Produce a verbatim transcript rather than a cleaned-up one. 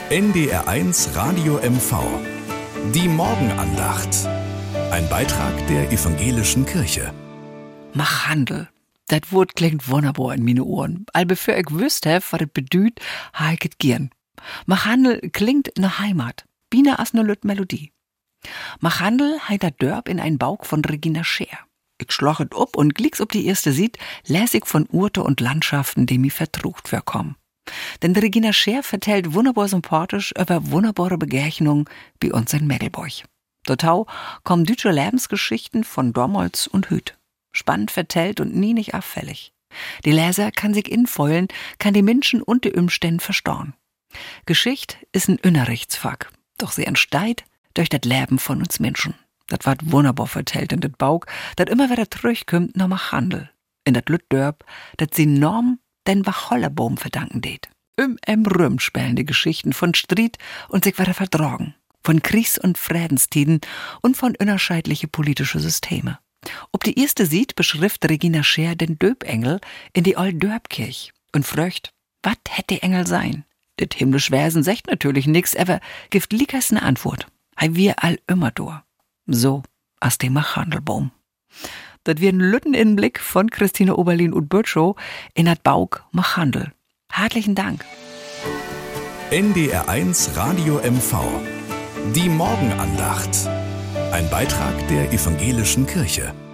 N D R eins Radio M V. Die Morgenandacht. Ein Beitrag der evangelischen Kirche. Mach Handel. Das Wort klingt wunderbar in meine Ohren. All bevor ich wüsst hef, was es bedüht, ha ich et gern. Mach Handel klingt ne Heimat. Bina as ne Lüt Melodie. Mach Handel heit dat Dörp in ein Bauk von Regina Scheer. Ich schloch et up und glicks ob die erste sieht, läs ich von Urte und Landschaften, die mi vertrugt verkommen. Denn Regina Scheer vertellt wunderbar sympathisch über wunderbare Begegnungen bei uns in Mädelburg. Dort kommen deutsche Lebensgeschichten von damals und hüt. Spannend vertellt und nie nicht auffällig. Die Leser kann sich infeulen, kann die Menschen und die Umstände verstauen. Geschichte ist ein Unterrichtsfach, doch sie entsteht durch das Leben von uns Menschen. Das wird wunderbar vertellt in das Bauk, das immer wieder zurückkommt nach Mach Handel. In das Lütdörp, das sie Norm den Wachollerbaum verdanken det. Im Emrüm spellen die Geschichten von Stried und sich wieder verdrogen, von Kriegs- und Friedenstiden und von unterschiedliche politische Systeme. Ob die erste sieht, beschrift Regina Scheer den Döpengel in die Old Dörpkirch und fröcht, wat hätt die Engel sein? Det himmlisch Wesen sagt natürlich nix, aber gibt liekers ne Antwort. Hei wir all immer door. So, as dem Machandelbaum. Das wird ein Lütteninblick von Christine Oberlin und Bötschow in dat Bauk Mach Handel. Herzlichen Dank. N D R eins Radio M V. Die Morgenandacht. Ein Beitrag der evangelischen Kirche.